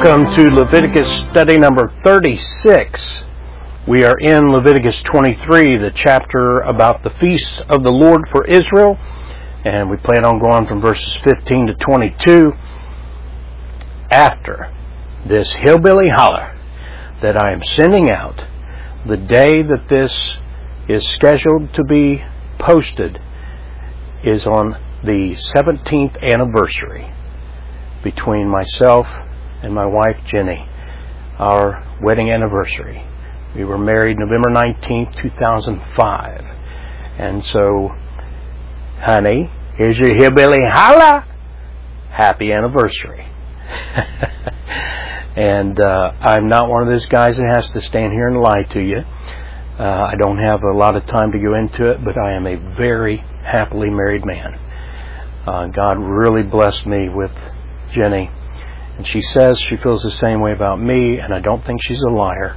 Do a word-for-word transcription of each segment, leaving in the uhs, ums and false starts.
Welcome to Leviticus study number thirty-six. We are in Leviticus twenty-three, the chapter about the feasts of the Lord for Israel, and we plan on going from verses fifteen to twenty-two. After this hillbilly holler that I am sending out, the day that this is scheduled to be posted is on the seventeenth anniversary between myself and my wife Jenny, our wedding anniversary. We were married November nineteenth, two thousand five. And so, honey, here's your hillbilly holla. Happy anniversary. And uh, I'm not one of those guys that has to stand here and lie to you. Uh, I don't have a lot of time to go into it, but I am a very happily married man. Uh, God really blessed me with Jenny. And she says she feels the same way about me, and I don't think she's a liar.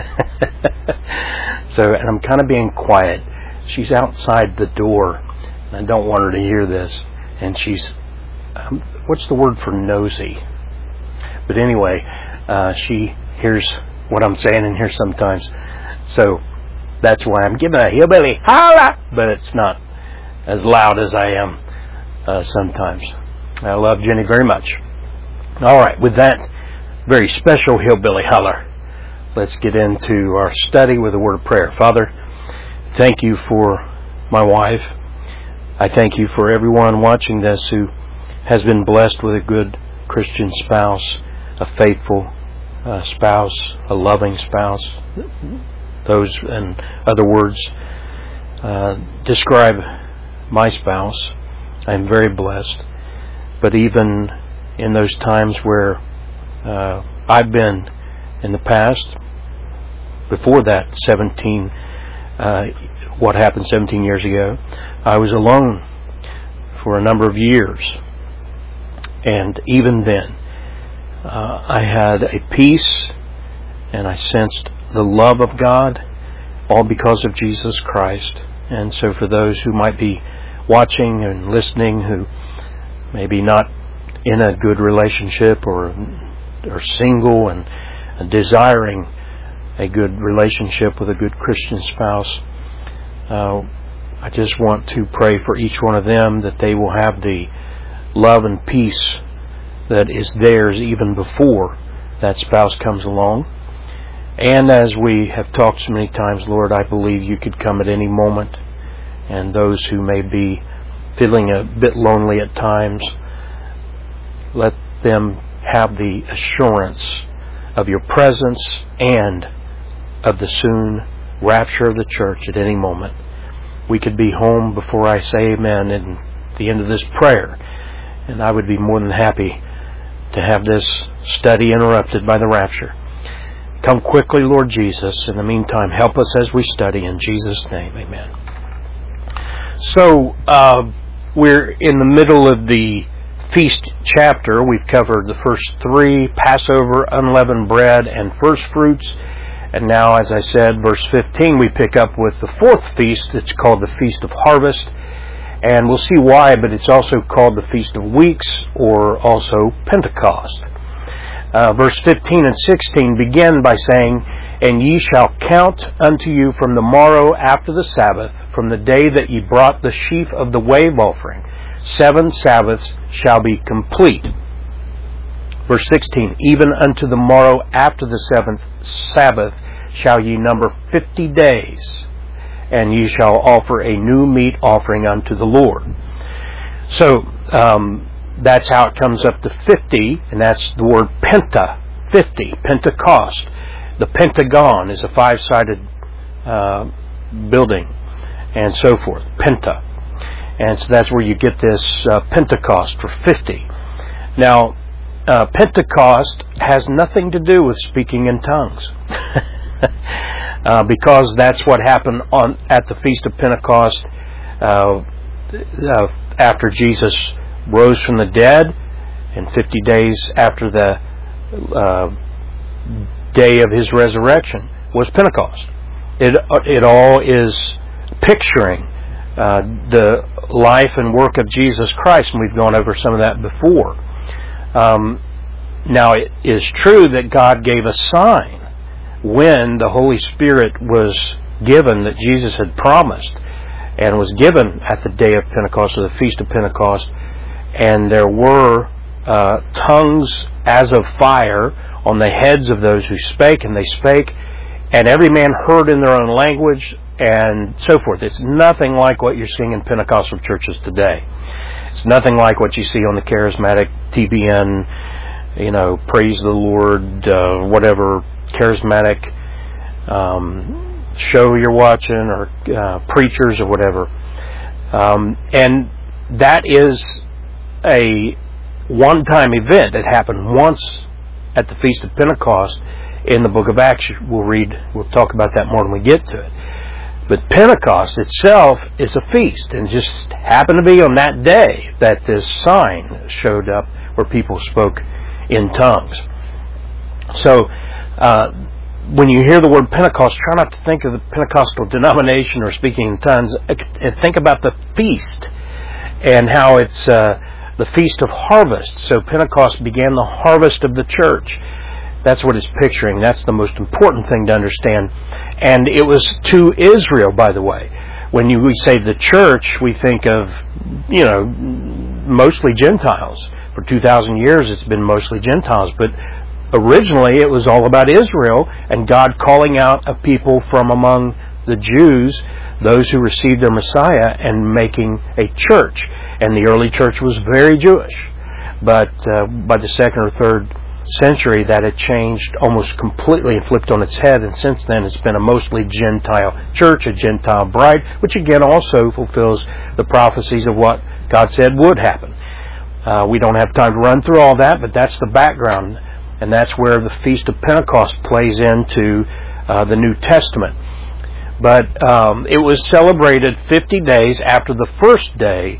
So, and I'm kind of being quiet. She's outside the door, and I don't want her to hear this. And she's, um, what's the word for nosy? But anyway, uh, she hears what I'm saying in here sometimes. So that's why I'm giving a hillbilly holla, but it's not as loud as I am uh, sometimes. I love Jenny very much. All right, with that very special hillbilly holler, let's get into our study with a word of prayer. Father, thank you for my wife. I thank you for everyone watching this who has been blessed with a good Christian spouse, a faithful uh, spouse, a loving spouse. Those, in other words, uh, describe my spouse. I am very blessed. But even in those times where uh, I've been in the past, before that seventeen, uh, what happened seventeen years ago, I was alone for a number of years. And even then, uh, I had a peace, and I sensed the love of God, all because of Jesus Christ. And so for those who might be watching and listening, who maybe not in a good relationship or or single and, and desiring a good relationship with a good Christian spouse, uh, I just want to pray for each one of them that they will have the love and peace that is theirs even before that spouse comes along. And as we have talked so many times, Lord, I believe you could come at any moment, and those who may be feeling a bit lonely at times, let them have the assurance of your presence and of the soon rapture of the church at any moment. We could be home before I say amen at the end of this prayer, and I would be more than happy to have this study interrupted by the rapture. Come quickly, Lord Jesus. In the meantime, help us as we study. In Jesus' name, amen. So, uh, we're in the middle of the feast chapter. We've covered the first three, Passover, unleavened bread, and first fruits. And now, as I said, verse fifteen, we pick up with the fourth feast. It's called the Feast of Harvest. And we'll see why, but it's also called the Feast of Weeks, or also Pentecost. Uh, verse fifteen and sixteen begin by saying, "And ye shall count unto you from the morrow after the Sabbath, from the day that ye brought the sheaf of the wave offering. Seven Sabbaths shall be complete." Verse sixteen, "Even unto the morrow after the seventh Sabbath shall ye number fifty days, and ye shall offer a new meat offering unto the Lord." So, um, that's how it comes up to fifty, and that's the word penta, fifty, Pentecost. The Pentagon is a five-sided uh, building, and so forth, penta. And so that's where you get this uh, Pentecost for fifty. Now, uh, Pentecost has nothing to do with speaking in tongues. uh, because that's what happened on at the Feast of Pentecost uh, uh, after Jesus rose from the dead, and fifty days after the uh, day of his resurrection was Pentecost. It, it all is picturing uh, the life and work of Jesus Christ, and we've gone over some of that before. Um, now, it is true that God gave a sign when the Holy Spirit was given, that Jesus had promised, and was given at the day of Pentecost, or the Feast of Pentecost, and there were uh, tongues as of fire on the heads of those who spake, and they spake, and every man heard in their own language, and so forth. It's nothing like what you're seeing in Pentecostal churches today. It's nothing like what you see on the charismatic T B N, you know, praise the Lord, uh, whatever charismatic um, show you're watching, or uh, preachers or whatever. Um, and that is a one-time event. It happened once at the Feast of Pentecost in the book of Acts. We'll read, we'll talk about that more when we get to it. But Pentecost itself is a feast, and just happened to be on that day that this sign showed up where people spoke in tongues. So, uh, when you hear the word Pentecost, try not to think of the Pentecostal denomination or speaking in tongues. Think about the feast and how it's uh, the Feast of Harvest. So Pentecost began the harvest of the church. That's what it's picturing. That's the most important thing to understand. And it was to Israel, by the way. When you, we say the church, we think of, you know, mostly Gentiles. For two thousand years it's been mostly Gentiles. But originally it was all about Israel, and God calling out a people from among the Jews, those who received their Messiah, and making a church. And the early church was very Jewish. But uh, by the second or third century, that had changed almost completely and flipped on its head, and since then it's been a mostly Gentile church, a Gentile bride, which again also fulfills the prophecies of what God said would happen. Uh, we don't have time to run through all that, but that's the background, and that's where the Feast of Pentecost plays into uh, the New Testament. But um, it was celebrated fifty days after the first day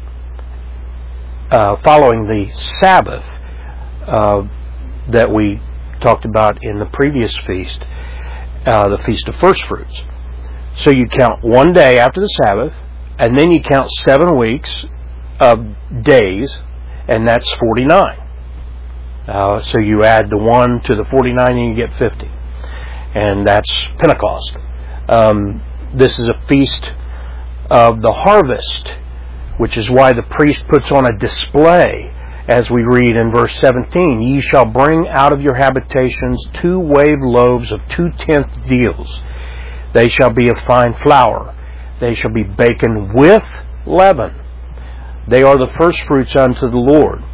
uh, following the Sabbath uh, that we talked about in the previous feast, uh, the Feast of First Fruits. So you count one day after the Sabbath, and then you count seven weeks of days, and that's forty-nine. Uh, so you add the one to the forty-nine and you get fifty. And that's Pentecost. Um, this is a feast of the harvest, which is why the priest puts on a display. As we read in verse seventeen, ye shall bring out of your habitations two waved loaves of two-tenth deals. They shall be of fine flour. They shall be baken with leaven. They are the first fruits unto the Lord.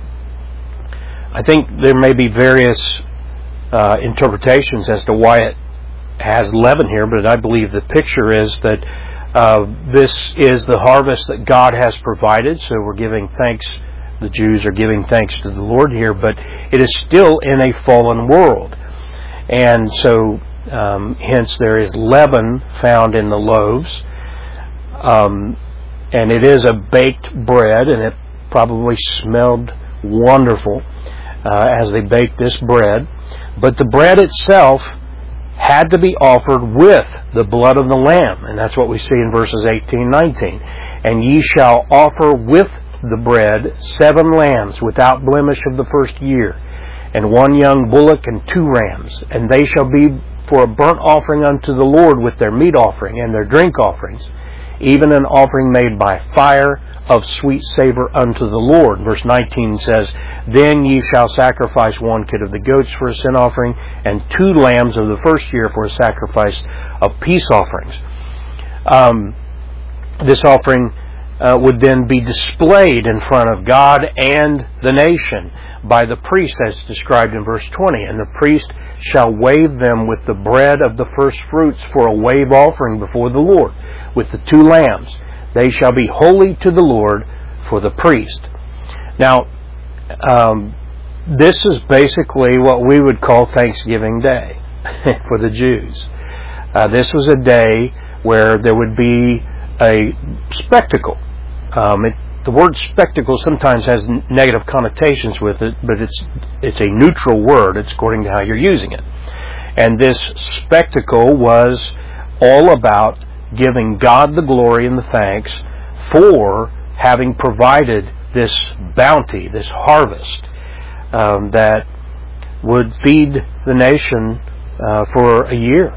I think there may be various uh, interpretations as to why it has leaven here, but I believe the picture is that uh, this is the harvest that God has provided, so we're giving thanks. The Jews are giving thanks to the Lord here, but it is still in a fallen world. And so, um, hence there is leaven found in the loaves. Um, and it is a baked bread, and it probably smelled wonderful uh, as they baked this bread. But the bread itself had to be offered with the blood of the Lamb. And that's what we see in verses eighteen, nineteen. And ye shall offer with the bread seven lambs without blemish of the first year, and one young bullock and two rams, and they shall be for a burnt offering unto the Lord with their meat offering and their drink offerings, even an offering made by fire of sweet savor unto the Lord. Verse nineteen says, then ye shall sacrifice one kid of the goats for a sin offering, and two lambs of the first year for a sacrifice of peace offerings. Um, this offering Uh, would then be displayed in front of God and the nation by the priest, as described in verse twenty. And the priest shall wave them with the bread of the first fruits for a wave offering before the Lord, with the two lambs. They shall be holy to the Lord for the priest. Now, um, this is basically what we would call Thanksgiving Day for the Jews. Uh, this was a day where there would be a spectacle. Um, it, the word spectacle sometimes has n- negative connotations with it, but it's it's a neutral word. It's according to how you're using it. And this spectacle was all about giving God the glory and the thanks for having provided this bounty, this harvest um, that would feed the nation uh, for a year.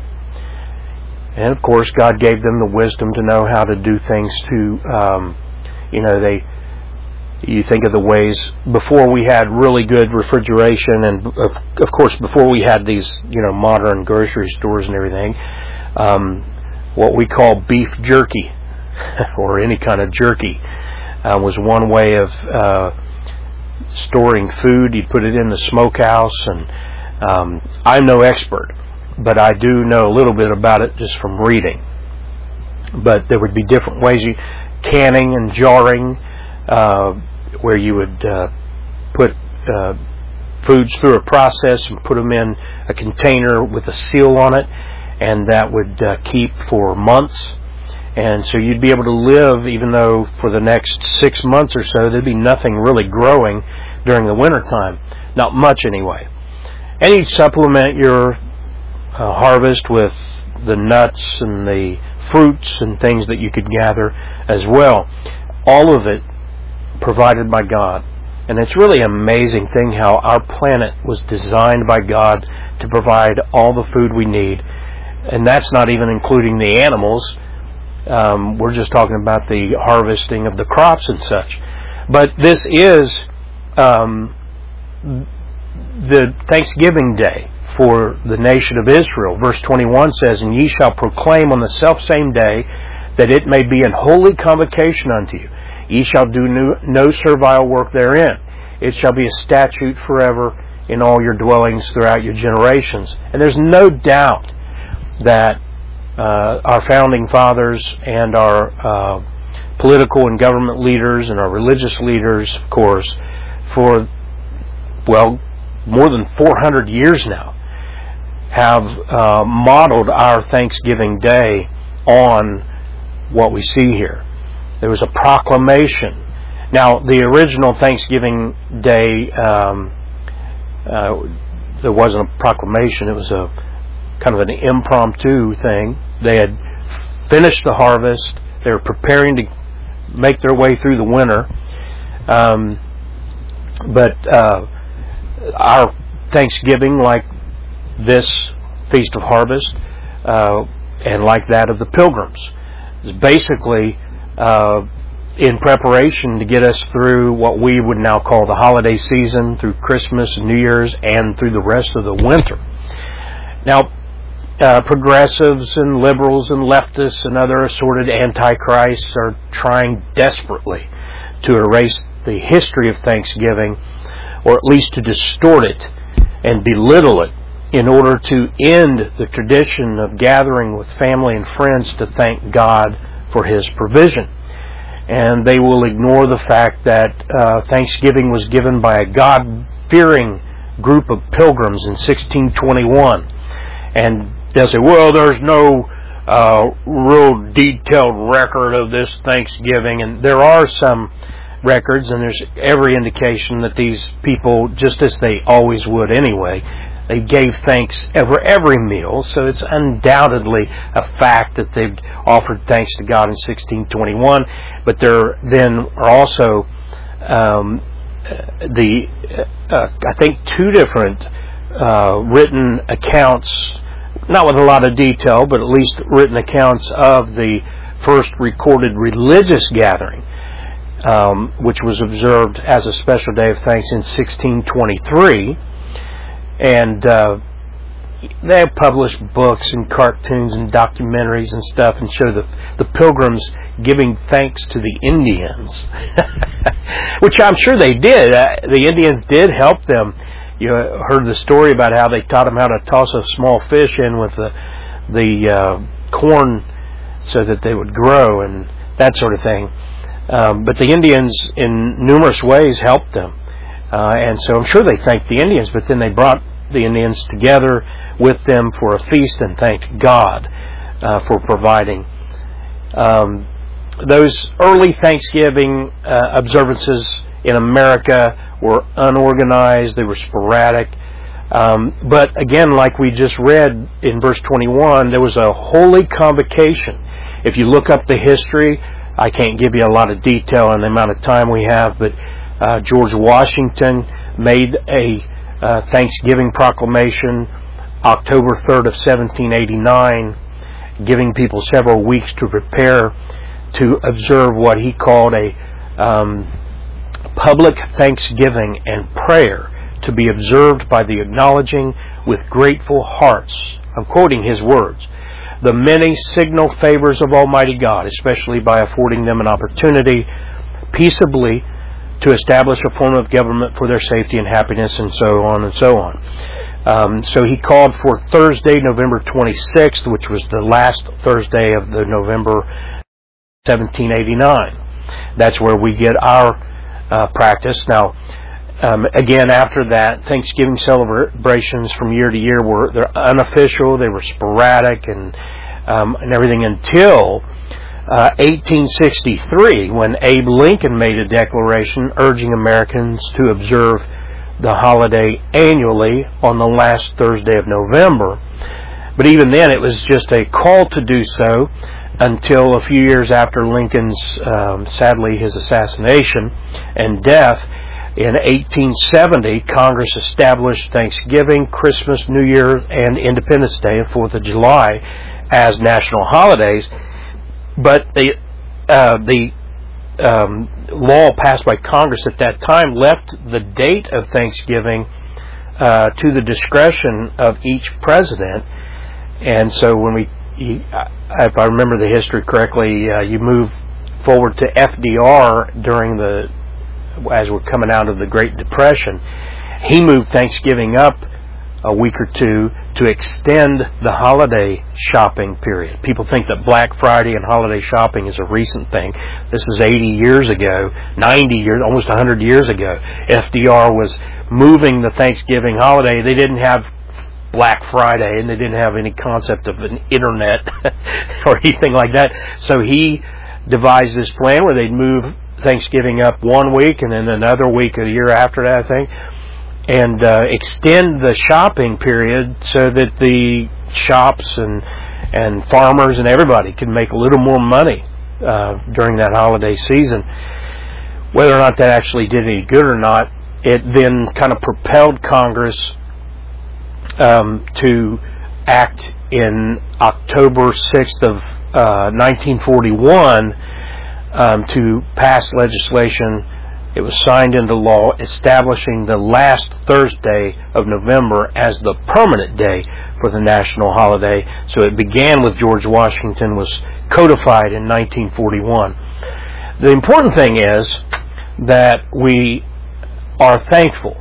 And of course, God gave them the wisdom to know how to do things to, um, you know, they, you think of the ways before we had really good refrigeration, and of, of course before we had these, you know, modern grocery stores and everything, um, what we call beef jerky, or any kind of jerky, uh, was one way of uh, storing food. You'd put it in the smokehouse, and um, I'm no expert, but I do know a little bit about it just from reading. But there would be different ways, you canning and jarring, uh, where you would uh, put uh, foods through a process and put them in a container with a seal on it, and that would uh, keep for months. And so you'd be able to live, even though for the next six months or so there'd be nothing really growing during the winter time. Not much anyway. And you'd supplement your uh, harvest with the nuts and the fruits and things that you could gather as well. All of it provided by God. And it's really an amazing thing how our planet was designed by God to provide all the food we need. And that's not even including the animals. Um, we're just talking about the harvesting of the crops and such. But this is um, the Thanksgiving Day for the nation of Israel. Verse twenty-one says, "And ye shall proclaim on the selfsame day, that it may be an holy convocation unto you. Ye shall do no, no servile work therein. It shall be a statute forever in all your dwellings throughout your generations." And there's no doubt that uh, our founding fathers and our uh, political and government leaders and our religious leaders, of course, for, well, more than four hundred years now, have uh, modeled our Thanksgiving Day on what we see here. There was a proclamation. Now, the original Thanksgiving Day, um, uh, there wasn't a proclamation. It was a kind of an impromptu thing. They had finished the harvest. They were preparing to make their way through the winter. Um, but uh, our Thanksgiving, like this Feast of Harvest, uh, and like that of the Pilgrims, is basically uh, in preparation to get us through what we would now call the holiday season, through Christmas and New Year's, and through the rest of the winter. Now, uh, progressives and liberals and leftists and other assorted antichrists are trying desperately to erase the history of Thanksgiving, or at least to distort it and belittle it, in order to end the tradition of gathering with family and friends to thank God for His provision. And they will ignore the fact that uh, Thanksgiving was given by a God-fearing group of pilgrims in sixteen twenty-one. And they'll say, well, there's no uh, real detailed record of this Thanksgiving. And there are some records, and there's every indication that these people, just as they always would anyway, they gave thanks over every meal. So it's undoubtedly a fact that they've offered thanks to God in sixteen twenty-one. But there then are also um, the uh, I think two different uh, written accounts, not with a lot of detail, but at least written accounts of the first recorded religious gathering, um, which was observed as a special day of thanks in sixteen twenty-three. And uh, they have published books and cartoons and documentaries and stuff, and show the, the pilgrims giving thanks to the Indians, which I'm sure they did. Uh, the Indians did help them. You heard the story about how they taught them how to toss a small fish in with the, the uh, corn so that they would grow and that sort of thing. Um, but the Indians, in numerous ways, helped them. Uh, and so I'm sure they thanked the Indians, but then they brought the Indians together with them for a feast and thanked God uh, for providing. Um, those early Thanksgiving uh, observances in America were unorganized, they were sporadic. Um, but again, like we just read in verse twenty-one, there was a holy convocation. If you look up the history, I can't give you a lot of detail in the amount of time we have, but Uh, George Washington made a uh, Thanksgiving proclamation, October third of seventeen eighty-nine, giving people several weeks to prepare to observe what he called a um, public thanksgiving and prayer to be observed by the acknowledging with grateful hearts, I'm quoting his words, the many signal favors of Almighty God, especially by affording them an opportunity peaceably to establish a form of government for their safety and happiness, and so on and so on. Um, so he called for Thursday, November twenty-sixth, which was the last Thursday of the November seventeen eighty-nine. That's where we get our uh, practice. Now, um, again, after that, Thanksgiving celebrations from year to year were they're unofficial. They were sporadic and um, and everything until uh, eighteen sixty-three, when Abe Lincoln made a declaration urging Americans to observe the holiday annually on the last Thursday of November. But even then, it was just a call to do so until a few years after Lincoln's, um, sadly, his assassination and death. In eighteen seventy, Congress established Thanksgiving, Christmas, New Year, and Independence Day and fourth of July as national holidays. But the uh, the um, law passed by Congress at that time left the date of Thanksgiving uh, to the discretion of each president. And so when we, if I remember the history correctly, uh, you move forward to F D R during the, as we're coming out of the Great Depression. He moved Thanksgiving up a week or two to extend the holiday shopping period. People think that Black Friday and holiday shopping is a recent thing. This is eighty years ago, ninety years, almost one hundred years ago. F D R was moving the Thanksgiving holiday. They didn't have Black Friday, and they didn't have any concept of an internet or anything like that. So he devised this plan where they'd move Thanksgiving up one week and then another week a year after that, I think, and uh, extend the shopping period so that the shops and and farmers and everybody could make a little more money uh, during that holiday season. Whether or not that actually did any good or not, it then kind of propelled Congress um, to act in October sixth of uh, nineteen forty-one um, to pass legislation. It was signed into law establishing the last Thursday of November as the permanent day for the national holiday. So it began with George Washington, was codified in nineteen forty-one. The important thing is that we are thankful.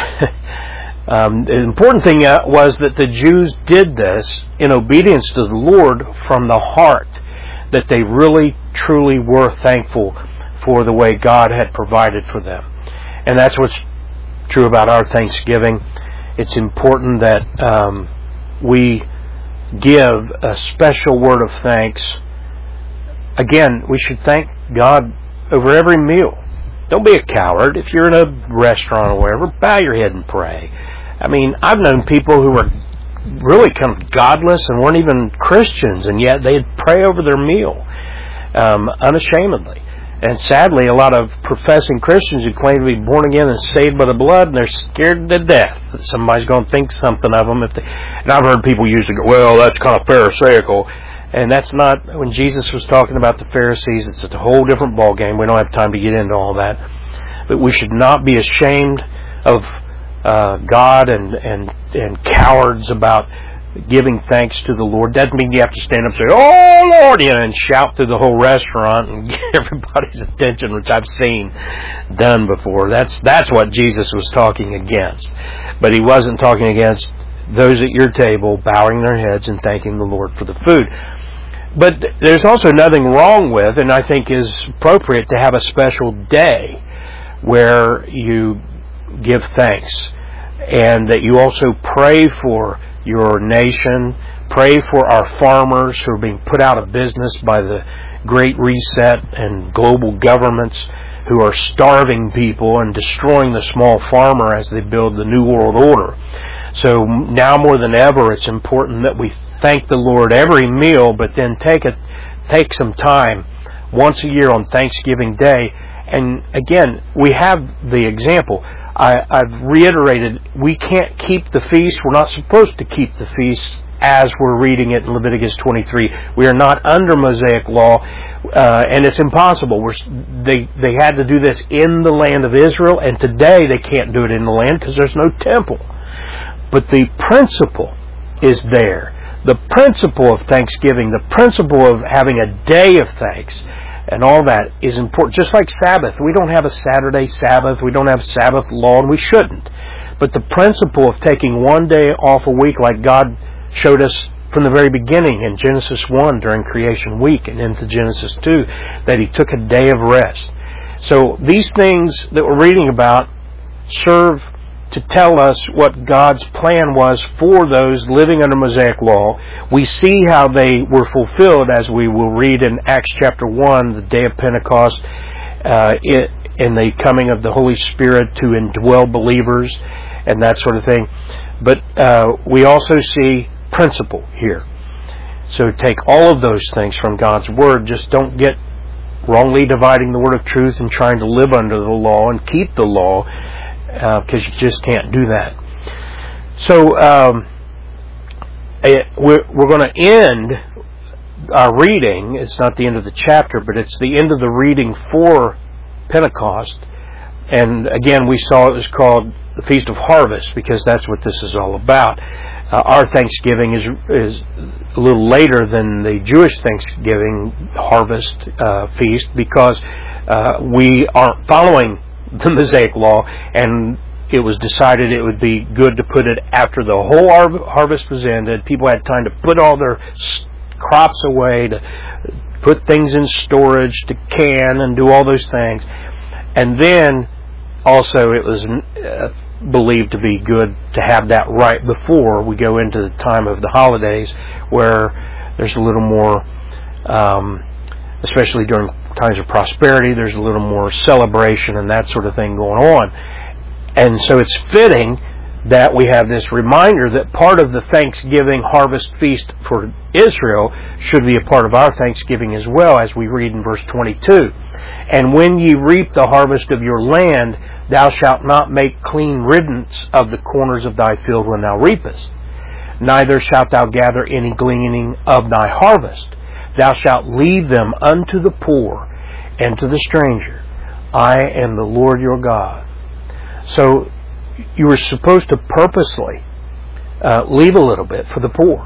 um, the important thing was that the Jews did this in obedience to the Lord from the heart, that they really, truly were thankful for the way God had provided for them. And that's what's true about our Thanksgiving. It's important that um, we give a special word of thanks. Again, we should thank God over every meal. Don't be a coward. If you're in a restaurant or wherever, bow your head and pray. I mean, I've known people who were really kind of godless and weren't even Christians, and yet they'd pray over their meal um, unashamedly. And sadly, a lot of professing Christians who claim to be born again and saved by the blood, and they're scared to death that somebody's going to think something of them. If they, and I've heard people use it, well, that's kind of pharisaical. And that's not, when Jesus was talking about the Pharisees, it's a whole different ballgame. We don't have time to get into all that. But we should not be ashamed of uh, God and, and, and cowards about giving thanks to the Lord. Doesn't mean you have to stand up and say, "Oh Lord," you know, and shout through the whole restaurant and get everybody's attention, which I've seen done before. That's that's what Jesus was talking against. But he wasn't talking against those at your table bowing their heads and thanking the Lord for the food. But there's also nothing wrong with, and I think is appropriate, to have a special day where you give thanks, and that you also pray for your nation, pray for our farmers who are being put out of business by the Great Reset and global governments who are starving people and destroying the small farmer as they build the New World Order. So now more than ever, it's important that we thank the Lord every meal, but then take it, take some time once a year on Thanksgiving Day And again, we have the example. I, I've reiterated, we can't keep the feast. We're not supposed to keep the feast as we're reading it in Leviticus twenty-three. We are not under Mosaic law, uh, and it's impossible. We're, they, they had to do this in the land of Israel, and today they can't do it in the land because there's no temple. But the principle is there. The principle of Thanksgiving, the principle of having a day of thanks, and all that is important. Just like Sabbath. We don't have a Saturday Sabbath. We don't have Sabbath law, and we shouldn't. But the principle of taking one day off a week, like God showed us from the very beginning in Genesis one during creation week and into Genesis two, that He took a day of rest. So these things that we're reading about serve to tell us what God's plan was for those living under Mosaic law. We see how they were fulfilled as we will read in Acts chapter one, the day of Pentecost, uh, it, in the coming of the Holy Spirit to indwell believers and that sort of thing. But uh, we also see principle here. So take all of those things from God's Word. Just don't get wrongly dividing the Word of truth and trying to live under the law and keep the law, because uh, you just can't do that. So um, it, we're, we're going to end our reading. It's not the end of the chapter, but it's the end of the reading for Pentecost. And again, we saw it was called the Feast of Harvest because that's what this is all about. Uh, our Thanksgiving is is a little later than the Jewish Thanksgiving harvest uh, feast because uh, we aren't following the Mosaic law, and it was decided it would be good to put it after the whole har- harvest was ended. People had time to put all their s- crops away, to put things in storage, to can and do all those things. And then also it was uh, believed to be good to have that right before we go into the time of the holidays, where there's a little more, um, especially during times of prosperity, there's a little more celebration and that sort of thing going on. And so it's fitting that we have this reminder that part of the Thanksgiving harvest feast for Israel should be a part of our Thanksgiving as well, as we read in verse twenty-two. And when ye reap the harvest of your land, thou shalt not make clean riddance of the corners of thy field when thou reapest. Neither shalt thou gather any gleaning of thy harvest. Thou shalt leave them unto the poor and to the stranger. I am the Lord your God. So you were supposed to purposely uh, leave a little bit for the poor.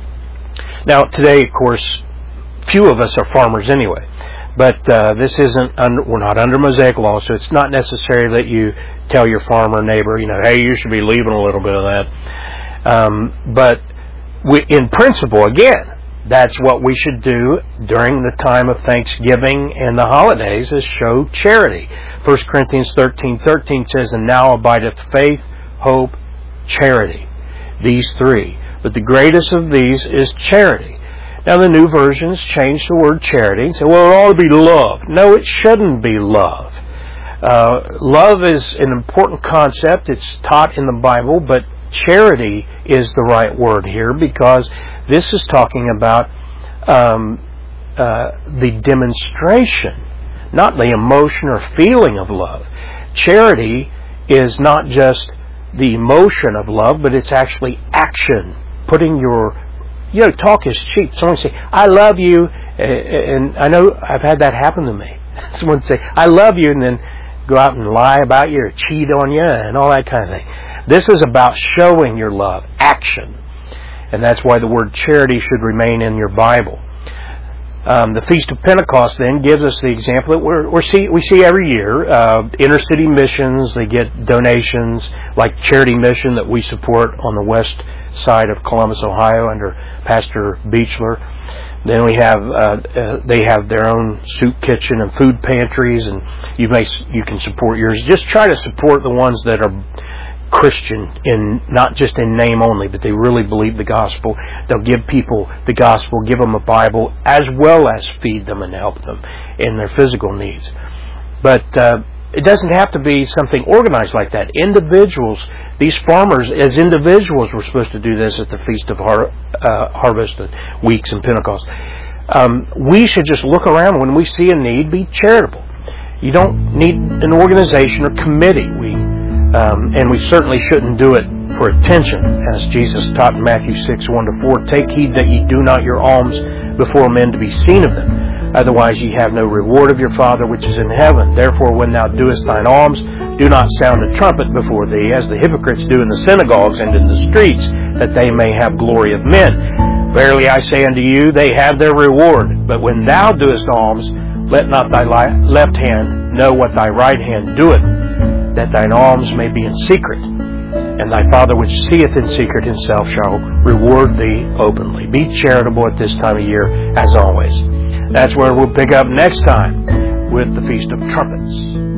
Now today, of course, few of us are farmers anyway. But uh, this isn't under, we're not under Mosaic law, so it's not necessary that you tell your farmer neighbor, you know, hey, you should be leaving a little bit of that. Um, but we, in principle, again, that's what we should do during the time of Thanksgiving and the holidays, is show charity. First Corinthians thirteen thirteen says, and now abideth faith, hope, charity. These three. But the greatest of these is charity. Now the new versions change the word charity and say, well, it ought to be love. No, it shouldn't be love. Uh, love is an important concept. It's taught in the Bible, but charity is the right word here because this is talking about um, uh, the demonstration, not the emotion or feeling of love. Charity is not just the emotion of love, but it's actually action, putting your You know, talk is cheap. Someone say, I love you, and I know I've had that happen to me. Someone say, I love you, and then go out and lie about you or cheat on you and all that kind of thing. This is about showing your love, action. And that's why the word charity should remain in your Bible. Um, the Feast of Pentecost then gives us the example that we're, we're see, we see every year. Uh, inner city missions, they get donations, like Charity Mission that we support on the west side of Columbus, Ohio, under Pastor Beechler. Then we have uh, uh, they have their own soup kitchen and food pantries, and you may you can support yours. Just try to support the ones that are Christian, in not just in name only, but they really believe the gospel. They'll give people the gospel, give them a Bible, as well as feed them and help them in their physical needs. But uh, it doesn't have to be something organized like that. Individuals, these farmers, as individuals, were supposed to do this at the Feast of Har- uh, Harvest and Weeks and Pentecost. Um, we should just look around when we see a need, be charitable. You don't need an organization or committee. We um, and we certainly shouldn't do it for attention, as Jesus taught in Matthew six, one to four. Take heed that ye do not your alms before men to be seen of them. Otherwise ye have no reward of your Father which is in heaven. Therefore when thou doest thine alms, do not sound a trumpet before thee, as the hypocrites do in the synagogues and in the streets, that they may have glory of men. Verily I say unto you, they have their reward. But when thou doest alms, let not thy left hand know what thy right hand doeth, that thine alms may be in secret. And thy Father which seeth in secret himself shall reward thee openly. Be charitable at this time of year, as always. That's where we'll pick up next time with the Feast of Trumpets.